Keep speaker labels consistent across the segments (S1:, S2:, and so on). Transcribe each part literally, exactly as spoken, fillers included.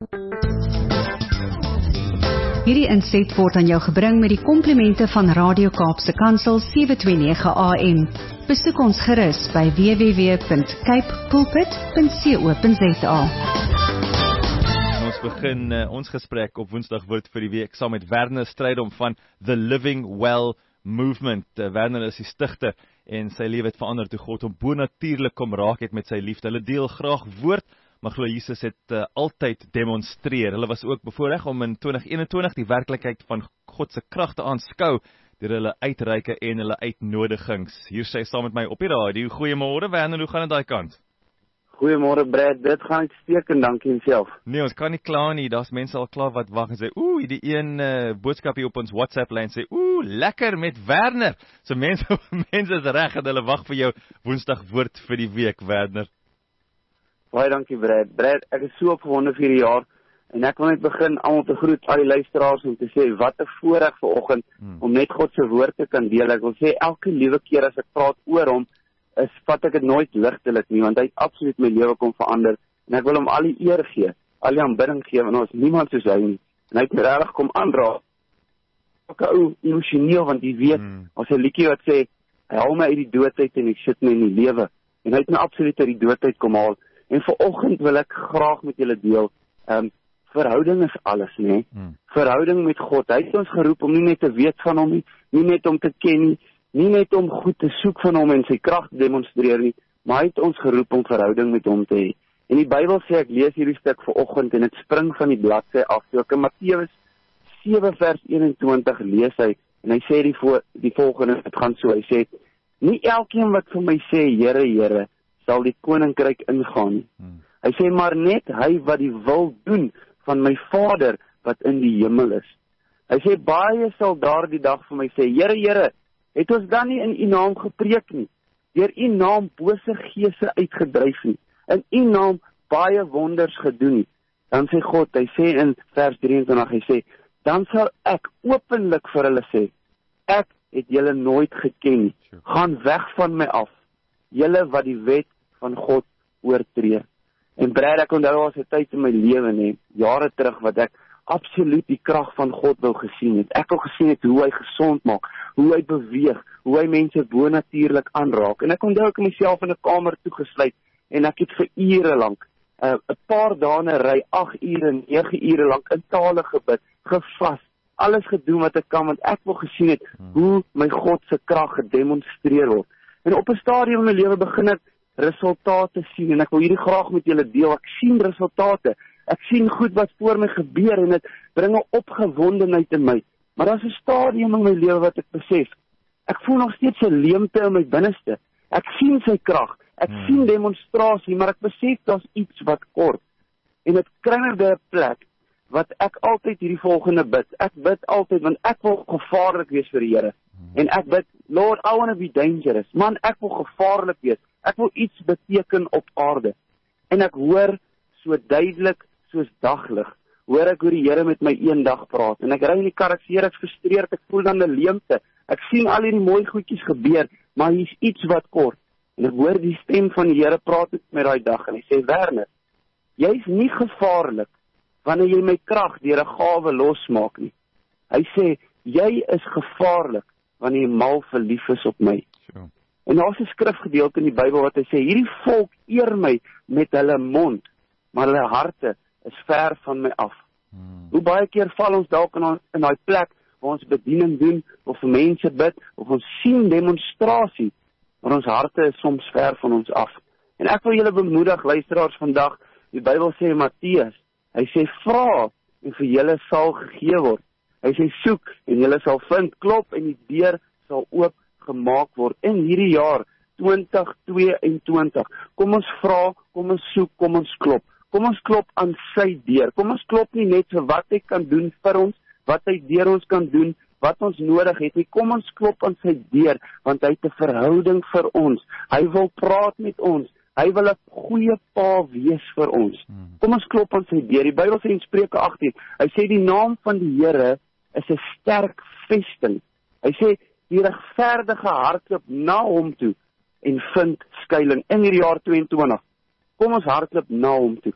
S1: Hierdie inset word aan jou gebring met die komplimente van Radio Kaapse Kansel sewe twee nege A M. Besoek ons gerus by w w w punt cape pulpit punt co punt za.
S2: Ons begin uh, ons gesprek op Woensdag word vir die week saam met Werner Strydom van The Living Well Movement. Uh, Werner is die stigter en sy lewe het verander toe God hom bonatuurlik kom raak het met sy liefde. Hulle deel graag woord, maar glo Jesus het uh, altyd demonstreer. Hulle was ook bevoorreg om in twintig eenentwintig die werklikheid van God se krag te aanskou deur hulle uitreike en hulle uitnodigings. Hier sê saam met my op die radio. Goeiemôre Werner, hoe gaan dit daai kant?
S3: Goeiemôre Brad, dit gaan uitstekend, dankie en self.
S2: Nee, ons kan nie kla nie, daar's mense al klaar wat wag en sê, oeh, die een uh, boodskap hier op ons WhatsApp-lyn sê, oeh, lekker met Werner. So mense, mense is reg en hulle wag vir jou Woensdag woord vir die week, Werner.
S3: Baie dankie Brad. Brad, ek is so opgewonde vir hierdie jaar en ek wil net begin almal te groet, al die luisteraars, om te sê wat 'n voorreg vanoggend hmm. om net God se woord te kan deel. Ek wil sê elke liewe keer as ek praat oor hom, is vat ek dit nooit ligtelik nie, want hy het absoluut my lewe kom verander en ek wil hom al die eer gee, al die aanbidding gee, want ons niemand soos hy nie. En hy het my regtig kom aanraak. Ook 'n ou emosioneel, want jy weet, hmm. as 'n liedjie wat sê hy haal my uit die doodheid en ek sit my in die lewe. En hy het my absoluut uit die doodheid kom haal. En vanoggend wil ek graag met julle deel, um, verhouding is alles, nee. Hmm. Verhouding met God. Hy het ons geroep om nie net te weet van hom nie, nie net om te ken nie, nie net om goed te soek van hom en sy krag te demonstreer nie, maar hy het ons geroep om verhouding met hom te hê. En die Bybel sê, ek lees hierdie stuk vanoggend en dit spring van die bladsy af. So ek in Matteus sewe vers eenentwintig lees hy en hy sê die, vo die volgende, dit gaan so, hy sê, nie elkeen wat vir my sê, Here, Here, sal die koninkryk ingaan nie. Hmm. Hy sê maar net hy wat die wil doen van my Vader wat in die hemel is. Hy sê baie sal daardie dag vir my sê, Here, Here, het ons dan nie in u naam gepreek nie, deur u naam bose geese uitgedryf nie, in u naam baie wonders gedoen nie. Dan sê God, hy sê in vers drieëntwintig, hy sê, dan sal ek openlik vir hulle sê, ek het julle nooit geken nie, gaan weg van my af, julle wat die wet van God oortree. En Brad, ek onthou was 'n tyd in my lewe, nee, jare terug, wat ek absoluut die krag van God wou gesien het. Ek wou gesien het hoe hy gesond maak, hoe hy beweeg, hoe hy mense bonatuurlik aanraak. En ek onthou ek myself in 'n kamer toegesluit en ek het vir ure lank, 'n uh, paar dae in 'n ry, agt ure, nege ure lank in tale gebid, gevas, alles gedoen wat ek kan, want ek wou gesien het hoe my God se krag gedemonstreer word. En op 'n stadium in my lewe begin ek resultate sien en ek wil hierdie graag met julle deel. Ek sien resultate. Ek sien goed wat voor my gebeur en dit bring 'n opgewondenheid in my. Maar daar's 'n stadium in my lewe wat ek besef. Ek voel nog steeds 'n leemte in my binneste. Ek sien sy krag. Ek hmm. sien demonstrasie, maar ek besef daar's iets wat kort. En dit kry my by 'n plek wat ek altyd hierdie volgende bid. Ek bid altyd want ek wil gevaarlik wees vir die Here. Hmm. En ek bid, Lord, I want to be dangerous. Man, ek wil gevaarlik wees. Ek wil iets beteken op aarde. En ek hoor so duidelik soos daglig, hoor ek hoe die Here met my eendag praat. En ek ry in die kar, ek sê, Here, ek frustreerd, ek voel dan 'n leemte. Ek sien al hierdie mooi goedjies gebeur, maar hier's iets wat kort. En ek hoor die stem van die Here praat met my daai dag en hy sê, Werner, jy's nie gevaarlik wanneer jy my krag deur 'n gawe losmaak nie. Hy sê, jy is gevaarlik wanneer jy mal verlief is op my. Sure. En daar's 'n skrifgedeelte in die Bybel wat hy sê, hierdie volk eer my met hulle mond, maar hulle harte is ver van my af. Hmm. Hoe baie keer val ons dalk in, in daai plek waar ons bediening doen, of vir mense bid, of ons sien demonstrasie, maar ons harte is soms ver van ons af. En ek wil julle bemoedig, luisteraars vandag, die Bybel sê in Matteus, hy sê, vra en vir julle sal gegee word. Hy sê, soek en julle sal vind, klop en die deur sal oop gemaak word in hierdie jaar twintig tweeëntwintig. Kom ons vra, kom ons soek, kom ons klop. Kom ons klop aan sy deur. Kom ons klop nie net vir wat hy kan doen vir ons, wat hy deur ons kan doen, wat ons nodig het nie. Kom ons klop aan sy deur, want hy het 'n verhouding vir ons. Hy wil praat met ons. Hy wil 'n goeie pa wees vir ons. Kom ons klop aan sy deur. Die Bybel sê in Spreuke agttien, hy sê die naam van die Here is 'n sterk vesting. Hy sê die regverdige hardloop na hom toe en vind skuiling in hierdie jaar tweeëntwintig. Kom ons hardloop na hom toe.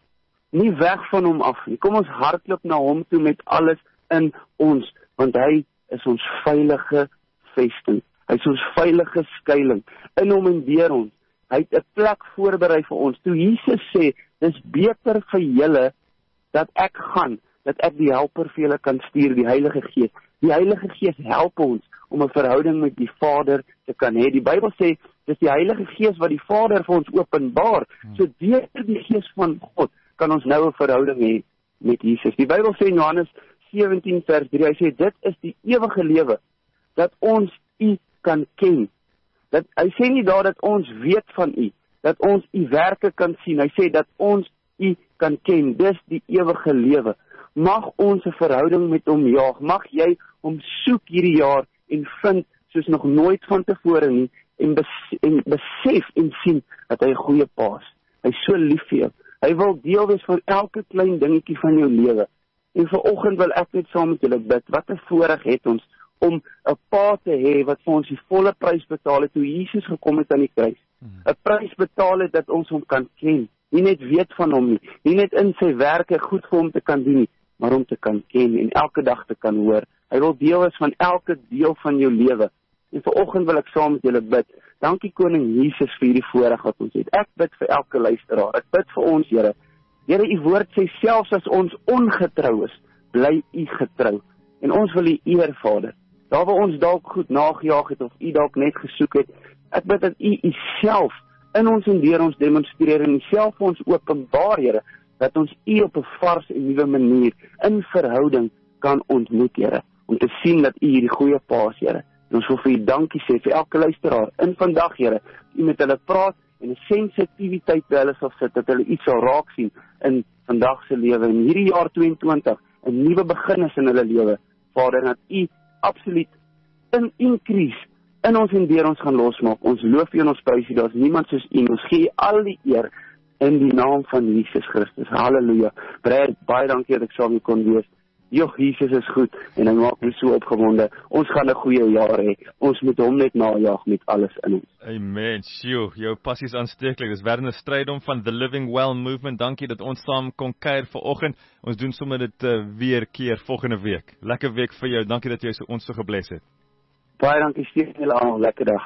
S3: nie weg van hom af nie. Kom ons hardloop na hom toe met alles in ons, want hy is ons veilige vesting. Hy is ons veilige skuiling in hom en deur ons. Hy het 'n plek voorberei vir ons. Toe Jesus sê, dis beter vir julle dat ek gaan, dat ek die helper vir julle kan stuur, die Heilige Gees. Die Heilige Gees help ons om 'n verhouding met die Vader te kan hê. Die Bybel sê, dis die Heilige Gees wat die Vader vir ons openbaar. So deur die Gees van God kan ons nou 'n verhouding hê met Jesus. Die Bybel sê in Johannes sewentien vers drie, hy sê, dit is die ewige lewe, dat ons U kan ken. Dat, hy sê nie daar dat ons weet van U, dat ons U werke kan sien. Hy sê dat ons U kan ken. Dis die ewige lewe. Mag ons 'n verhouding met hom jaag. Mag jy hom soek hierdie jaar en vind soos nog nooit van tevore nie en, bes en besef en sien dat hy 'n goeie pa is. Hy is so lief vir jou. Hy wil deel wees van elke klein dingetjie van jou lewe. En vanoggend wil ek net saam met julle bid. Wat 'n voorreg het ons om 'n pa te hê wat vir ons die volle prys betaal het toe Jesus gekom het aan die kruis. 'n Prys betaal het dat ons hom kan ken. Nie net weet van hom nie, nie net in sy werke goed vir hom te kan doen nie, maar om te kan ken en elke dag te kan hoor. Hy wil deel wees van elke deel van jou lewe. En vanoggend wil ek saam met julle bid. Dankie Koning Jesus vir hierdie voorreg wat ons het. Ek bid vir elke luisteraar. Ek bid vir ons, Here. Here, U woord sê selfs as ons ongetrou is, bly U getrou. En ons wil U eer, Vader. Daar waar ons dalk goed nagejaag het of U dalk net gesoek het, ek bid dat U Uself in ons en deur ons demonstreer en Uself vir ons openbaar, Here, dat ons U op 'n vars en nuwe manier in verhouding kan ontmoet, Here, om te sien dat U hierdie goeie pa is, Here. En ons wil vir U dankie sê vir elke luisteraar in vandag, Here, U met hulle praat en 'n sensitiwiteit by hulle sal sit, dat hulle iets sal raak sien in vandag se lewe en hierdie jaar tweeëntwintig, 'n nuwe beginnis in hulle lewe, Vader, dat U absoluut in increase in ons en deur ons gaan losmaak. Ons loof U en ons prys U, daar is niemand soos U. Ons gee U al die eer in die naam van Jesus Christus. Halleluja. Brad, baie dankie dat ek saam met u kon wees. Joh, Jesus is goed en hy maak my so opgewonde. Ons gaan 'n goeie jaar hê. Ons moet hom net najaag met alles in ons.
S2: Amen. Sjoe, jou passie is aansteeklik. Dis Werner Strydom van The Living Well Movement. Dankie dat ons saam kon kuier vanoggend. Ons doen sommer dit uh, weer keer volgende week. Lekker week vir jou. Dankie dat jy so ons so gebless het.
S3: Baie dankie, Steven. Julle almal lekker dag.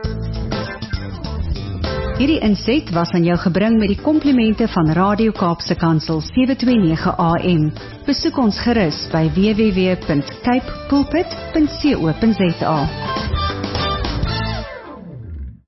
S1: Hierdie inset was aan jou gebring met die komplimente van Radio Kaapse Kansel sewe twee nege A M. Besoek ons gerus by w w w punt cape pulpit punt co punt za.